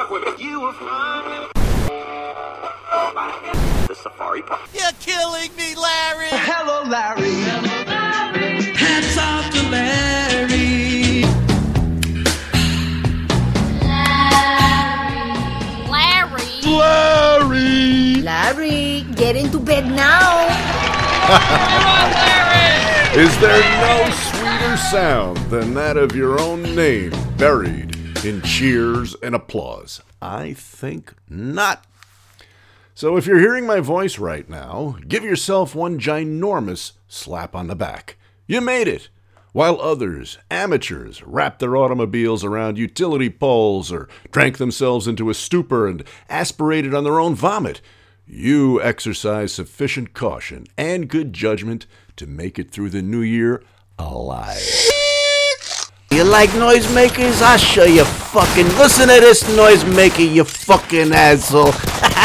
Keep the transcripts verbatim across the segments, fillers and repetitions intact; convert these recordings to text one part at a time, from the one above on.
You will find the safari park. You're killing me, Larry! Hello, Larry. Hello, Larry. Hats off to Larry. Larry. Larry! Larry, get into bed now. Is there no sweeter sound than that of your own name buried in cheers and applause? I think not. So if you're hearing my voice right now, give yourself one ginormous slap on the back. You made it. While others, amateurs, wrapped their automobiles around utility poles or drank themselves into a stupor and aspirated on their own vomit, you exercised sufficient caution and good judgment to make it through the new year alive. You like noisemakers? I'll show you fucking... Listen to this noisemaker, you fucking asshole.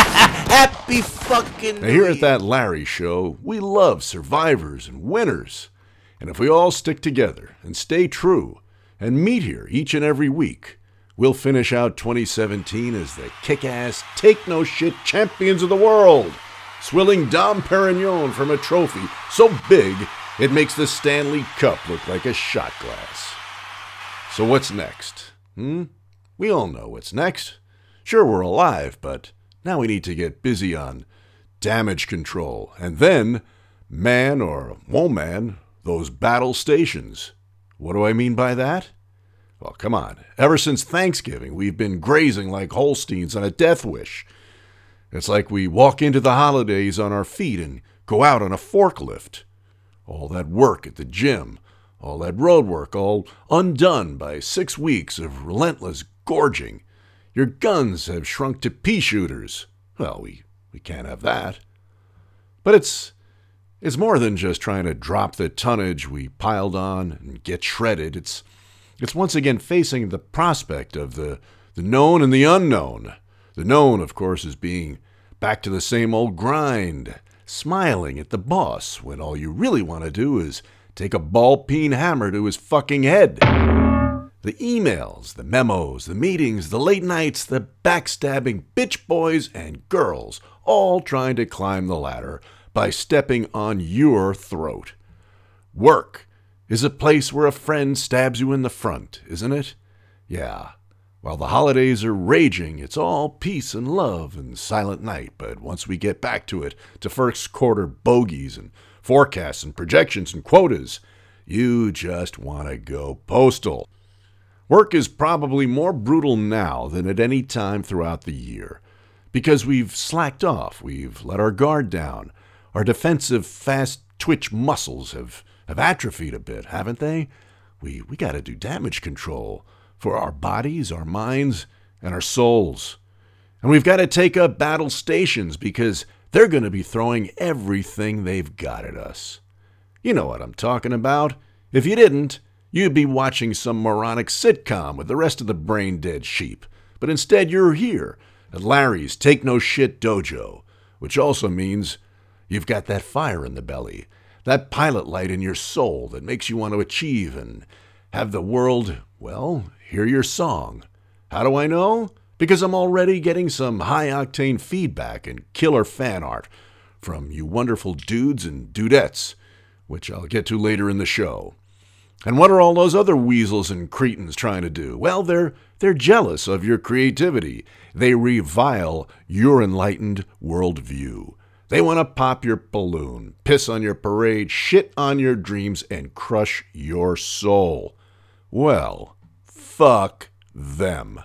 Happy fucking... Now, here at That Larry Show, we love survivors and winners. And if we all stick together and stay true and meet here each and every week, we'll finish out twenty seventeen as the kick-ass, take-no-shit champions of the world, swilling Dom Perignon from a trophy so big it makes the Stanley Cup look like a shot glass. So what's next? Hmm? We all know what's next. Sure, we're alive, but now we need to get busy on damage control, and then man or woman those battle stations. What do I mean by that? Well, come on. Ever since Thanksgiving, we've been grazing like Holsteins on a death wish. It's like we walk into the holidays on our feet and go out on a forklift. All that work at the gym, all that road work, all undone by six weeks of relentless gorging. Your guns have shrunk to pea shooters. Well, we, we can't have that. But it's it's more than just trying to drop the tonnage we piled on and get shredded. It's it's once again facing the prospect of the, the known and the unknown. The known, of course, is being back to the same old grind, smiling at the boss when all you really want to do is take a ball-peen hammer to his fucking head. The emails, the memos, the meetings, the late nights, the backstabbing bitch boys and girls, all trying to climb the ladder by stepping on your throat. Work is a place where a friend stabs you in the front, isn't it? Yeah. While the holidays are raging, it's all peace and love and silent night. But once we get back to it, to first quarter bogeys and forecasts and projections and quotas, you just want to go postal. Work is probably more brutal now than at any time throughout the year, because we've slacked off, we've let our guard down. Our defensive, fast-twitch muscles have, have atrophied a bit, haven't they? We, we got to do damage control for our bodies, our minds, and our souls. And we've got to take up battle stations because they're going to be throwing everything they've got at us. You know what I'm talking about. If you didn't, you'd be watching some moronic sitcom with the rest of the brain-dead sheep. But instead, you're here at Larry's Take-No-Shit Dojo, which also means you've got that fire in the belly, that pilot light in your soul that makes you want to achieve and have the world, well, hear your song. How do I know? Because I'm already getting some high-octane feedback and killer fan art from you wonderful dudes and dudettes, which I'll get to later in the show. And what are all those other weasels and cretins trying to do? Well, they're they're jealous of your creativity. They revile your enlightened worldview. They want to pop your balloon, piss on your parade, shit on your dreams, and crush your soul. Well, fuck them.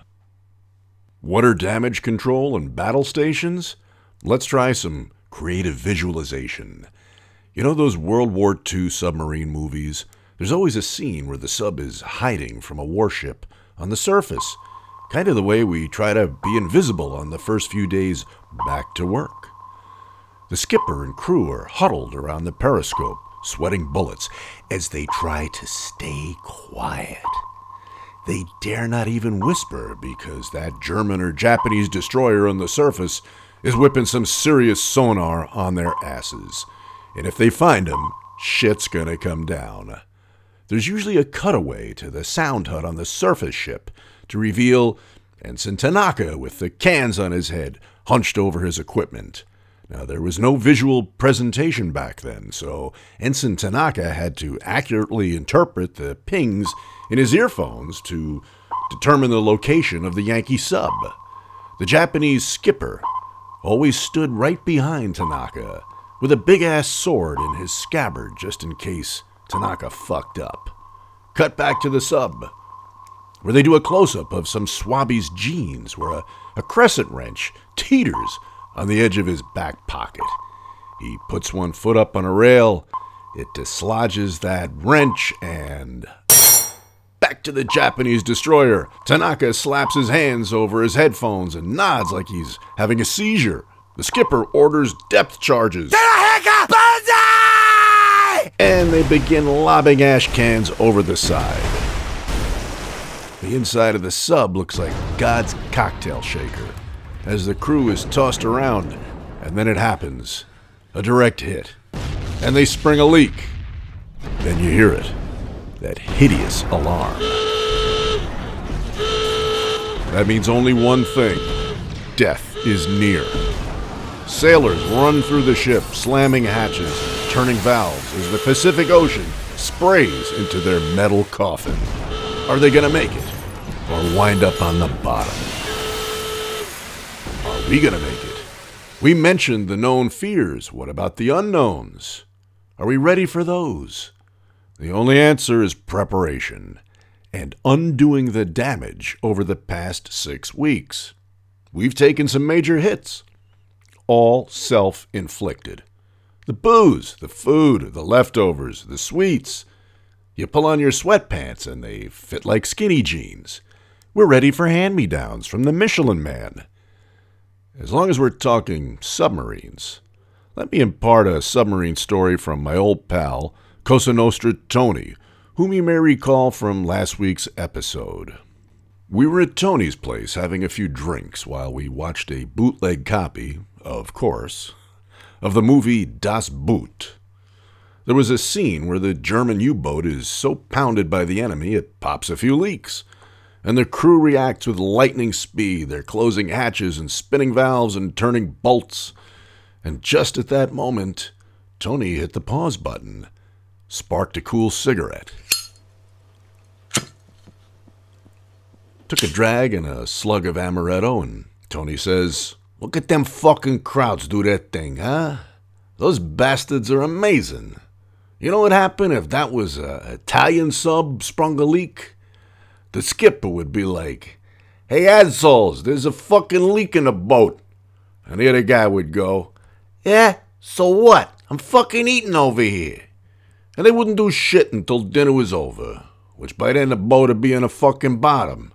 What are damage control and battle stations? Let's try some creative visualization. You know those World War Two submarine movies? There's always a scene where the sub is hiding from a warship on the surface, kind of the way we try to be invisible on the first few days back to work. The skipper and crew are huddled around the periscope, sweating bullets, as they try to stay quiet. They dare not even whisper because that German or Japanese destroyer on the surface is whipping some serious sonar on their asses. And if they find them, shit's gonna come down. There's usually a cutaway to the sound hut on the surface ship to reveal Ensign Tanaka with the cans on his head, hunched over his equipment. Now, there was no visual presentation back then, so Ensign Tanaka had to accurately interpret the pings in his earphones to determine the location of the Yankee sub. The Japanese skipper always stood right behind Tanaka with a big-ass sword in his scabbard just in case Tanaka fucked up. Cut back to the sub, where they do a close-up of some swabby's jeans where a, a crescent wrench teeters on the edge of his back pocket. He puts one foot up on a rail, it dislodges that wrench, and back to the Japanese destroyer. Tanaka slaps his hands over his headphones and nods like he's having a seizure. The skipper orders depth charges. And they begin lobbing ash cans over the side. The inside of the sub looks like God's cocktail shaker as the crew is tossed around, and then it happens. A direct hit. And they spring a leak. Then you hear it. That hideous alarm. That means only one thing. Death is near. Sailors run through the ship, slamming hatches, turning valves as the Pacific Ocean sprays into their metal coffin. Are they gonna make it? Or wind up on the bottom? Are we gonna make it? We mentioned the known fears. What about the unknowns? Are we ready for those? The only answer is preparation and undoing the damage over the past six weeks. We've taken some major hits, all self-inflicted. The booze, the food, the leftovers, the sweets. You pull on your sweatpants and they fit like skinny jeans. We're ready for hand-me-downs from the Michelin Man. As long as we're talking submarines, let me impart a submarine story from my old pal, Cosa Nostra Tony, whom you may recall from last week's episode. We were at Tony's place having a few drinks while we watched a bootleg copy, of course, of the movie Das Boot. There was a scene where the German U-boat is so pounded by the enemy it pops a few leaks, and the crew reacts with lightning speed. They're closing hatches and spinning valves and turning bolts. And just at that moment, Tony hit the pause button, sparked a cool cigarette, took a drag and a slug of amaretto, and Tony says, "Look at them fucking crowds do that thing, huh? Those bastards are amazing. You know what happened if that was a Italian sub sprung a leak? The skipper would be like, 'Hey, assholes, there's a fucking leak in the boat.' And the other guy would go, 'Yeah, so what? I'm fucking eating over here.' And they wouldn't do shit until dinner was over, which by then the boat would be in a fucking bottom."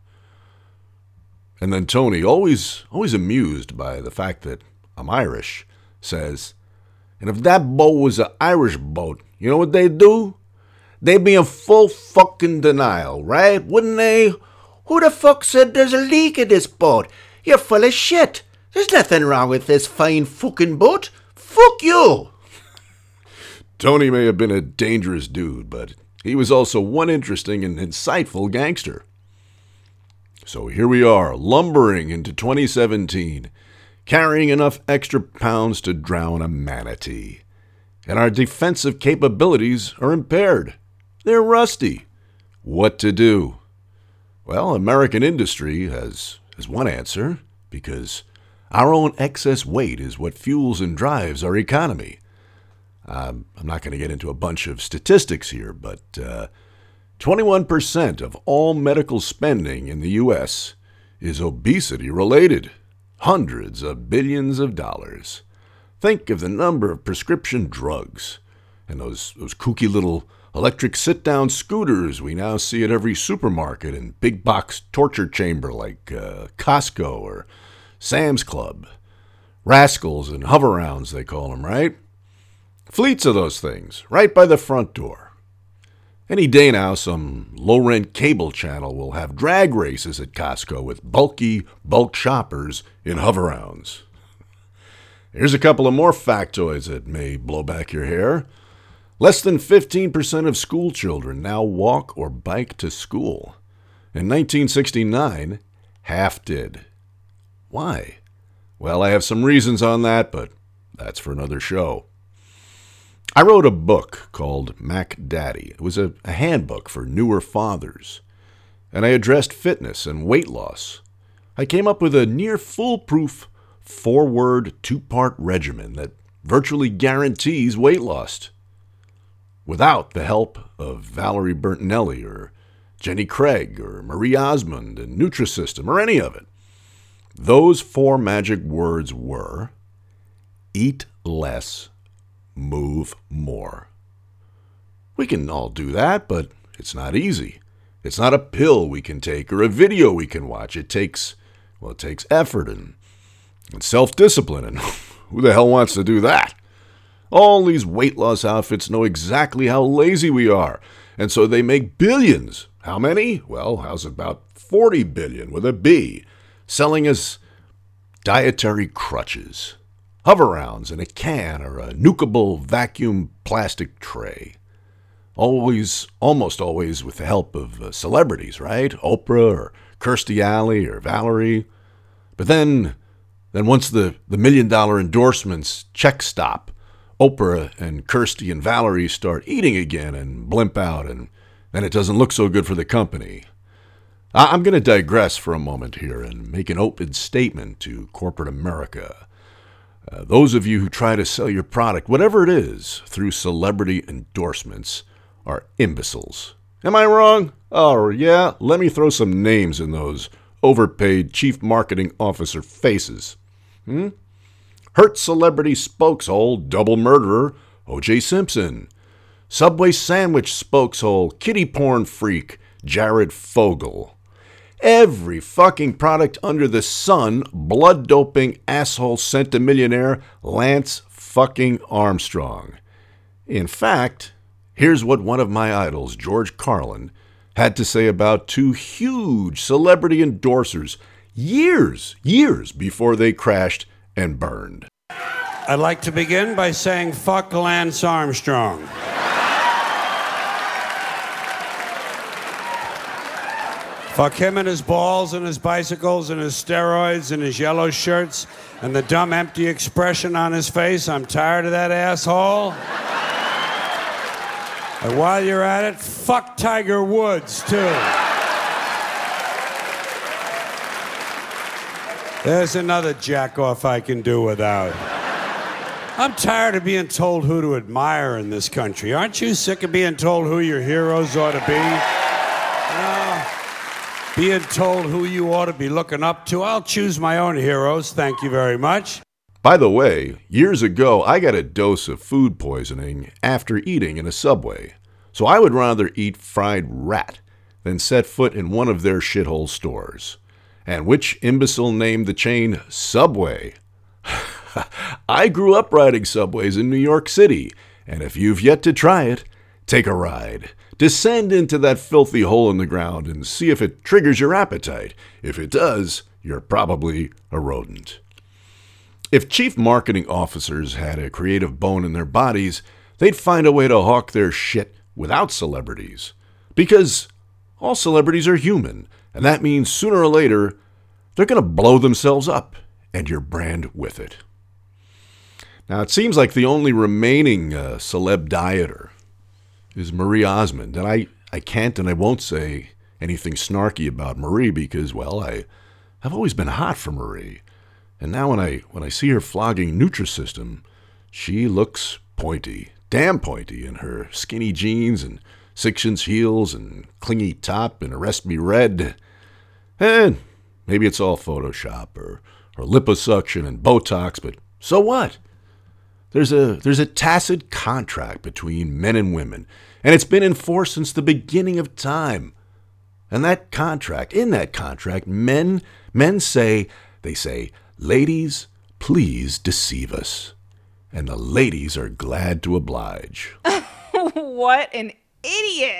And then Tony, always always amused by the fact that I'm Irish, says, "And if that boat was an Irish boat, you know what they'd do? They'd be in full fucking denial, right? Wouldn't they? 'Who the fuck said there's a leak in this boat? You're full of shit. There's nothing wrong with this fine fucking boat. Fuck you!'" Tony may have been a dangerous dude, but he was also one interesting and insightful gangster. So here we are, lumbering into twenty seventeen, carrying enough extra pounds to drown a manatee. And our defensive capabilities are impaired. They're rusty. What to do? Well, American industry has, has one answer, because our own excess weight is what fuels and drives our economy. Um, I'm not going to get into a bunch of statistics here, but uh, twenty-one percent of all medical spending in the U S is obesity-related. Hundreds of billions of dollars. Think of the number of prescription drugs and those, those kooky little electric sit-down scooters we now see at every supermarket and big-box torture chamber like uh, Costco or Sam's Club. Rascals and hover-rounds, they call them, right? Fleets of those things, right by the front door. Any day now, some low-rent cable channel will have drag races at Costco with bulky bulk shoppers in hover-rounds. Here's a couple of more factoids that may blow back your hair. Less than fifteen percent of school children now walk or bike to school. In nineteen sixty-nine, half did. Why? Well, I have some reasons on that, but that's for another show. I wrote a book called Mac Daddy. It was a, a handbook for newer fathers, and I addressed fitness and weight loss. I came up with a near foolproof four-word, two-part regimen that virtually guarantees weight loss, without the help of Valerie Bertinelli or Jenny Craig or Marie Osmond and Nutrisystem or any of it. Those four magic words were: eat less, move more. We can all do that, but it's not easy. It's not a pill we can take or a video we can watch. It takes, well, it takes effort and, and self-discipline, and who the hell wants to do that? All these weight loss outfits know exactly how lazy we are, and so they make billions. How many? Well, how's about forty billion with a B, selling us dietary crutches, hover-rounds in a can or a nukeable vacuum plastic tray. Always, almost always with the help of uh, celebrities, right? Oprah or Kirstie Alley or Valerie. But then, then once the, the million-dollar endorsements check stop, Oprah and Kirstie and Valerie start eating again and blimp out, and then it doesn't look so good for the company. I'm going to digress for a moment here and make an open statement to corporate America. Uh, those of you who try to sell your product, whatever it is, through celebrity endorsements are imbeciles. Am I wrong? Oh, yeah? Let me throw some names in those overpaid chief marketing officer faces. Hmm? Hurt celebrity spokeshole, double murderer, O J Simpson. Subway sandwich spokeshole, kitty porn freak, Jared Fogle. Every fucking product under the sun, blood-doping asshole centimillionaire Lance fucking Armstrong. In fact, here's what one of my idols, George Carlin, had to say about two huge celebrity endorsers years, years before they crashed and burned. I'd like to begin by saying fuck Lance Armstrong. Fuck him and his balls and his bicycles and his steroids and his yellow shirts and the dumb empty expression on his face. I'm tired of that asshole. And while you're at it, fuck Tiger Woods, too. There's another jack-off I can do without. I'm tired of being told who to admire in this country. Aren't you sick of being told who your heroes ought to be? No. Being told who you ought to be looking up to. I'll choose my own heroes, thank you very much. By the way, years ago, I got a dose of food poisoning after eating in a Subway. So I would rather eat fried rat than set foot in one of their shithole stores. And which imbecile named the chain Subway? I grew up riding Subways in New York City, and if you've yet to try it, take a ride. Descend into that filthy hole in the ground and see if it triggers your appetite. If it does, you're probably a rodent. If chief marketing officers had a creative bone in their bodies, they'd find a way to hawk their shit without celebrities. Because all celebrities are human, and that means sooner or later, they're going to blow themselves up, and your brand with it. Now, it seems like the only remaining uh, celeb dieter is Marie Osmond, and I, I can't and I won't say anything snarky about Marie because, well, I, I've always been hot for Marie. And now when I when I see her flogging Nutrisystem, she looks pointy, damn pointy in her skinny jeans and six-inch heels and clingy top and Arrest Me Red. And maybe it's all Photoshop or, or liposuction and Botox, but so what? There's a there's a tacit contract between men and women, and it's been in force since the beginning of time. And that contract, in that contract, men men say, they say, ladies, please deceive us. And the ladies are glad to oblige. What an idiot.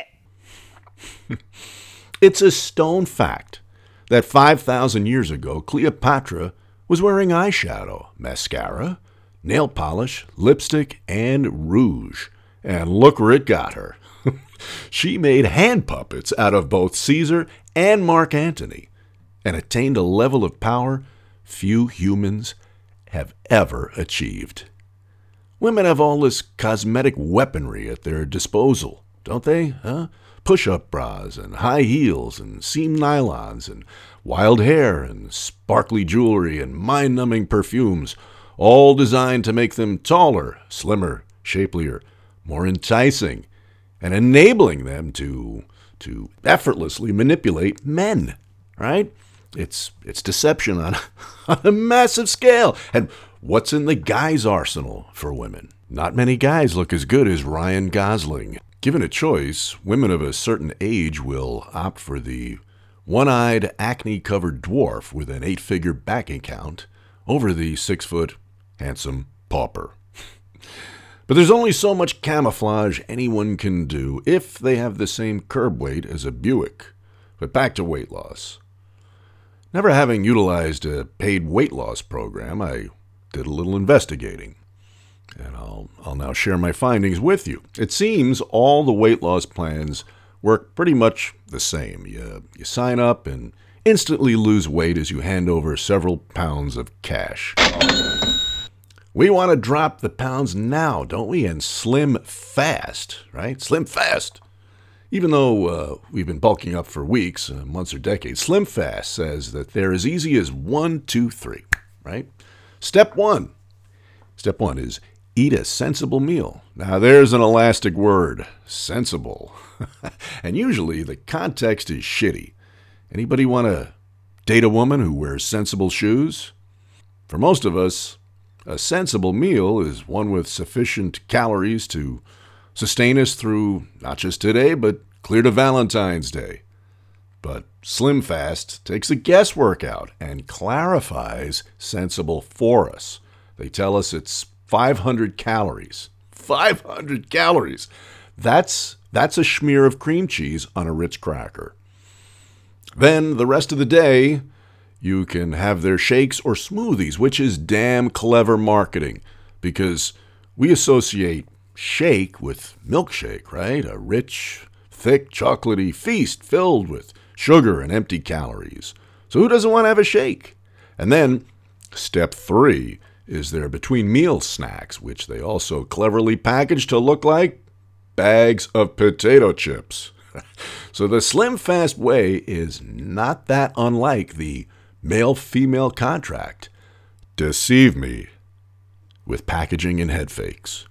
It's a stone fact that five thousand years ago, Cleopatra was wearing eyeshadow, mascara, nail polish, lipstick, and rouge. And look where it got her. She made hand puppets out of both Caesar and Mark Antony. and attained a level of power few humans have ever achieved. Women have all this cosmetic weaponry at their disposal, don't they? Huh? Push-up bras and high heels and seam nylons and wild hair and sparkly jewelry and mind-numbing perfumes, all designed to make them taller, slimmer, shapelier, more enticing, and enabling them to to effortlessly manipulate men, right? It's it's deception on, on a massive scale. And what's in the guy's arsenal for women? Not many guys look as good as Ryan Gosling. Given a choice, women of a certain age will opt for the one-eyed, acne-covered dwarf with an eight-figure bank account over the six-foot, handsome pauper. But there's only so much camouflage anyone can do if they have the same curb weight as a Buick. But back to weight loss. Never having utilized a paid weight loss program, I did a little investigating. And I'll, I'll now share my findings with you. It seems all the weight loss plans work pretty much the same. You, you sign up and instantly lose weight as you hand over several pounds of cash. We want to drop the pounds now, don't we? And slim fast, right? Slim fast. Even though uh, we've been bulking up for weeks, uh, months, or decades, Slim Fast says that they're as easy as one, two, three, right? Step one. Step one is eat a sensible meal. Now, there's an elastic word, sensible. And usually the context is shitty. Anybody want to date a woman who wears sensible shoes? For most of us, a sensible meal is one with sufficient calories to sustain us through not just today, but clear to Valentine's Day. But Slim Fast takes the guesswork out and clarifies sensible for us. They tell us it's five hundred calories. five hundred calories! That's, that's a smear of cream cheese on a Ritz cracker. Then the rest of the day, you can have their shakes or smoothies, which is damn clever marketing, because we associate shake with milkshake, right? A rich, thick, chocolatey feast filled with sugar and empty calories. So who doesn't want to have a shake? And then step three is their between meal snacks, which they also cleverly package to look like bags of potato chips. So the Slim Fast way is not that unlike the male-female contract. Deceive me with packaging and head fakes.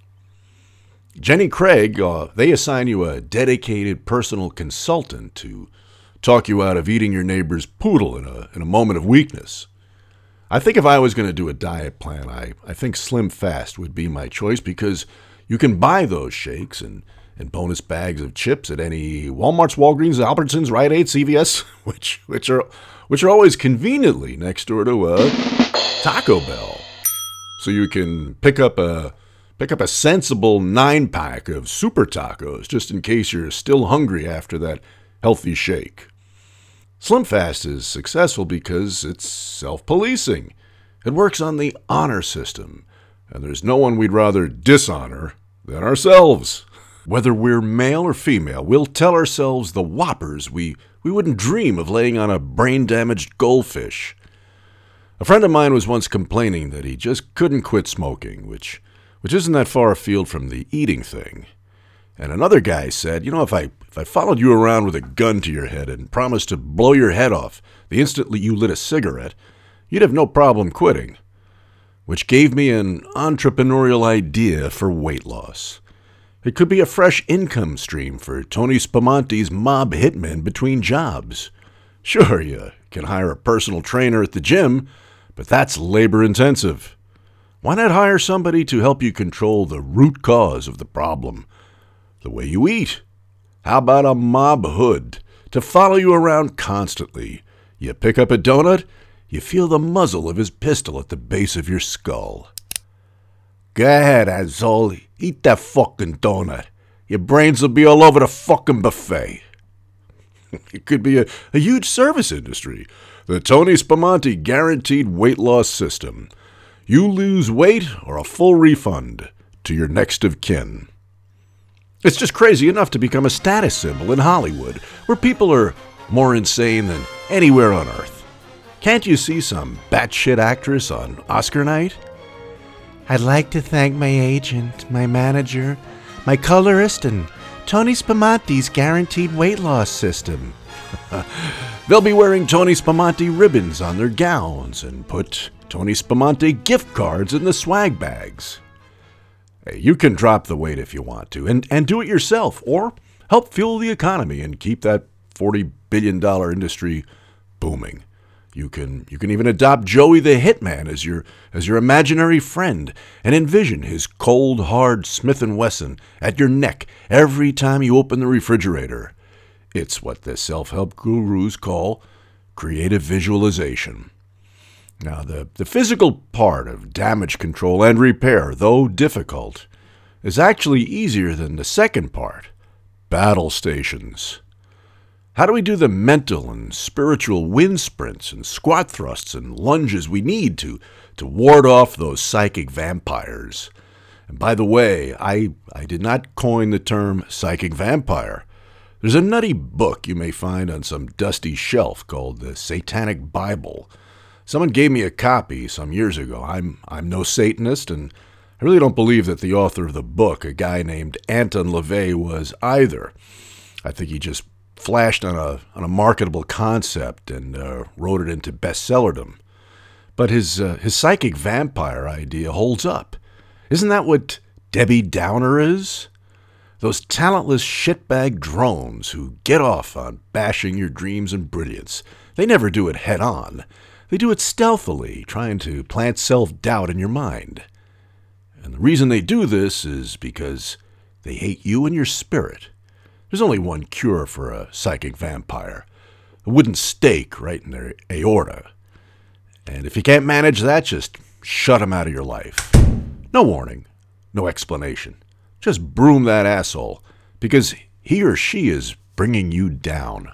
Jenny Craig, uh, they assign you a dedicated personal consultant to talk you out of eating your neighbor's poodle in a in a moment of weakness. I think if I was going to do a diet plan, I, I think Slim Fast would be my choice, because you can buy those shakes and, and bonus bags of chips at any Walmart's, Walgreens, Albertsons, Rite Aid, C V S, which which are which are always conveniently next door to a Taco Bell. So you can pick up a pick up a sensible nine pack of super tacos just in case you're still hungry after that healthy shake. Slim Fast is successful because it's self-policing. It works on the honor system, and there's no one we'd rather dishonor than ourselves. Whether we're male or female, we'll tell ourselves the whoppers we, we wouldn't dream of laying on a brain-damaged goldfish. A friend of mine was once complaining that he just couldn't quit smoking, which which isn't that far afield from the eating thing. And another guy said, you know, if I if I followed you around with a gun to your head and promised to blow your head off the instant you lit a cigarette, you'd have no problem quitting. Which gave me an entrepreneurial idea for weight loss. It could be a fresh income stream for Tony Spamanti's mob hitmen between jobs. Sure, you can hire a personal trainer at the gym, but that's labor-intensive. Why not hire somebody to help you control the root cause of the problem? The way you eat. How about a mob hood to follow you around constantly? You pick up a donut, you feel the muzzle of his pistol at the base of your skull. Go ahead, asshole. Eat that fucking donut. Your brains will be all over the fucking buffet. It could be a, a huge service industry. The Tony Spamanti Guaranteed Weight Loss System. You lose weight or a full refund to your next of kin. It's just crazy enough to become a status symbol in Hollywood, where people are more insane than anywhere on Earth. Can't you see some batshit actress on Oscar night? I'd like to thank my agent, my manager, my colorist, and Tony Spamanti's guaranteed weight loss system. They'll be wearing Tony Spamanti ribbons on their gowns and put Tony Spamanti gift cards in the swag bags. Hey, you can drop the weight if you want to, and, and do it yourself, or help fuel the economy and keep that forty billion dollars industry booming. You can you can even adopt Joey the Hitman as your as your imaginary friend and envision his cold, hard Smith and Wesson at your neck every time you open the refrigerator. It's what the self-help gurus call creative visualization. Now, the, the physical part of damage control and repair, though difficult, is actually easier than the second part, battle stations. How do we do the mental and spiritual wind sprints and squat thrusts and lunges we need to, to ward off those psychic vampires? And by the way, I, I did not coin the term psychic vampire. There's a nutty book you may find on some dusty shelf called the Satanic Bible. Someone gave me a copy some years ago. I'm I'm no Satanist, and I really don't believe that the author of the book, a guy named Anton LaVey, was either. I think he just flashed on a on a marketable concept and uh, wrote it into bestsellerdom. But his uh, his psychic vampire idea holds up. Isn't that what Debbie Downer is? Those talentless shitbag drones who get off on bashing your dreams and brilliance. They never do it head on. They do it stealthily, trying to plant self-doubt in your mind. And the reason they do this is because they hate you and your spirit. There's only one cure for a psychic vampire. A wooden stake right in their aorta. And if you can't manage that, just shut them out of your life. No warning, no explanation. Just broom that asshole, because he or she is bringing you down.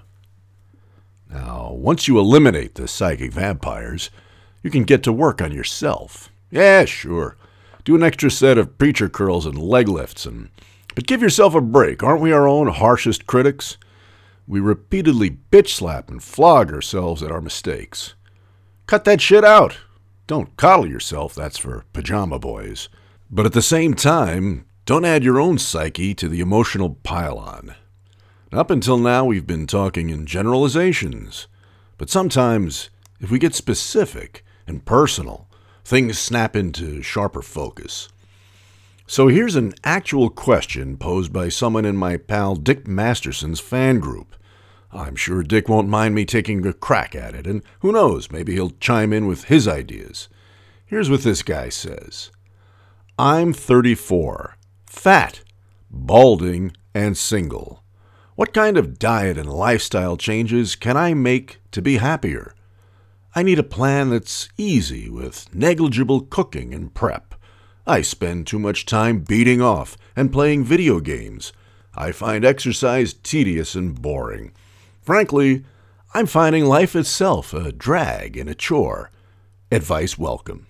Now, once you eliminate the psychic vampires, you can get to work on yourself. Yeah, sure. Do an extra set of preacher curls and leg lifts, and but give yourself a break. Aren't we our own harshest critics? We repeatedly bitch slap and flog ourselves at our mistakes. Cut that shit out. Don't coddle yourself, that's for pajama boys. But at the same time, don't add your own psyche to the emotional pile-on. Up until now, we've been talking in generalizations. But sometimes, if we get specific and personal, things snap into sharper focus. So here's an actual question posed by someone in my pal Dick Masterson's fan group. I'm sure Dick won't mind me taking a crack at it, and who knows, maybe he'll chime in with his ideas. Here's what this guy says. I'm thirty-four, fat, balding, and single. What kind of diet and lifestyle changes can I make to be happier? I need a plan that's easy with negligible cooking and prep. I spend too much time beating off and playing video games. I find exercise tedious and boring. Frankly, I'm finding life itself a drag and a chore. Advice welcome.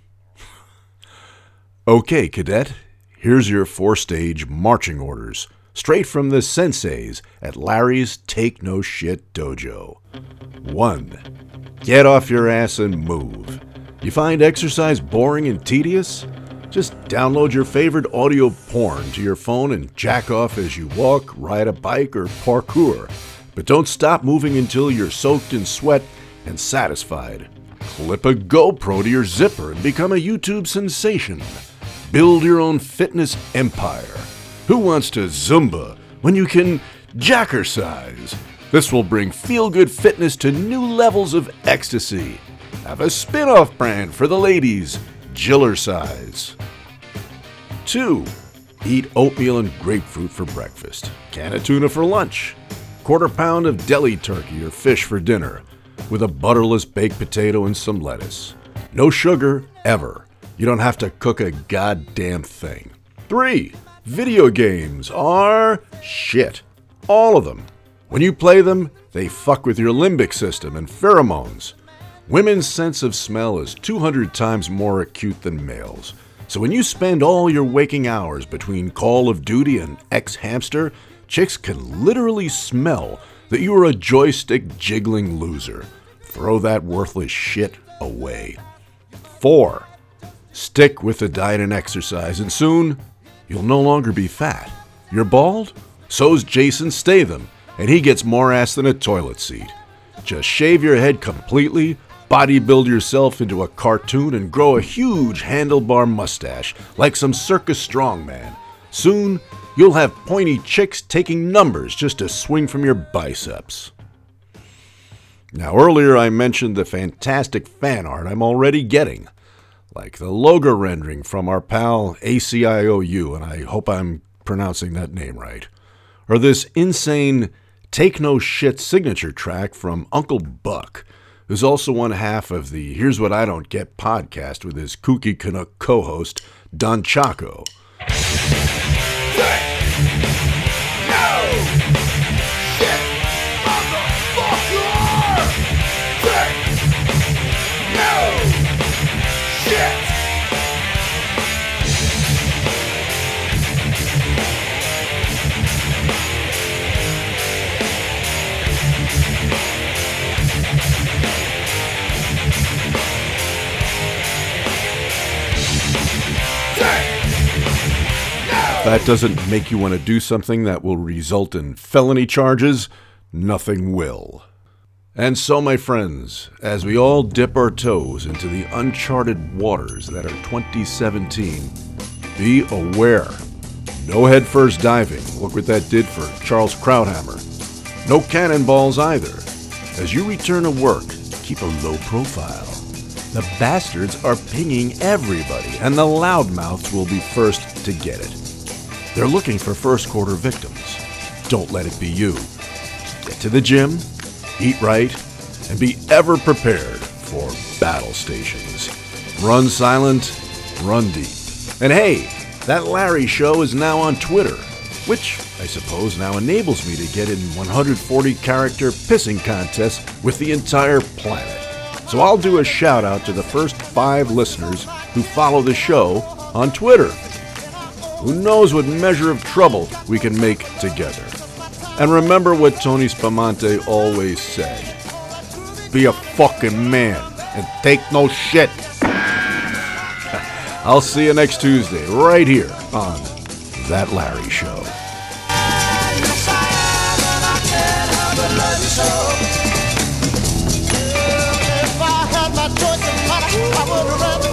Okay, cadet, here's your four-stage marching orders, straight from the senseis at Larry's Take No Shit Dojo. One, get off your ass and move. You find exercise boring and tedious? Just download your favorite audio porn to your phone and jack off as you walk, ride a bike, or parkour. But don't stop moving until you're soaked in sweat and satisfied. Clip a GoPro to your zipper and become a YouTube sensation. Build your own fitness empire. Who wants to Zumba when you can jackercise? This will bring feel-good fitness to new levels of ecstasy. Have a spin-off brand for the ladies, Jillercise. Two, eat oatmeal and grapefruit for breakfast. Can of tuna for lunch. Quarter pound of deli turkey or fish for dinner, with a butterless baked potato and some lettuce. No sugar, ever. You don't have to cook a goddamn thing. Three, video games are shit. All of them. When you play them, they fuck with your limbic system and pheromones. Women's sense of smell is two hundred times more acute than males. So when you spend all your waking hours between Call of Duty and X-Hamster, chicks can literally smell that you are a joystick jiggling loser. throw that worthless shit away. Four, stick with the diet and exercise, and soon you'll no longer be fat. You're bald? So's Jason Statham, and he gets more ass than a toilet seat. Just shave your head completely, bodybuild yourself into a cartoon, and grow a huge handlebar mustache like some circus strongman. Soon, you'll have pointy chicks taking numbers just to swing from your biceps. Now, earlier I mentioned the fantastic fan art I'm already getting, like the logo rendering from our pal A C I O U, and I hope I'm pronouncing that name right, or this insane Take No Shit signature track from Uncle Buck, who's also one half of the Here's What I Don't Get podcast with his kooky Canuck co-host, Don Chaco. If that doesn't make you want to do something that will result in felony charges, nothing will. And so, my friends, as we all dip our toes into the uncharted waters that are twenty seventeen, be aware. No headfirst diving. Look what that did for Charles Krauthammer. No cannonballs either. As you return to work, keep a low profile. The bastards are pinging everybody, and the loudmouths will be first to get it. They're looking for first quarter victims. Don't let it be you. Get to the gym, eat right, and be ever prepared for battle stations. Run silent, run deep. And hey, that Larry show is now on Twitter, which I suppose now enables me to get in one hundred forty character pissing contests with the entire planet. So I'll do a shout out to the first five listeners who follow the show on Twitter. Who knows what measure of trouble we can make together. And remember what Tony Spumante always said. Be a fucking man and take no shit. I'll see you next Tuesday right here on That Larry Show. If I had my choice, I would rather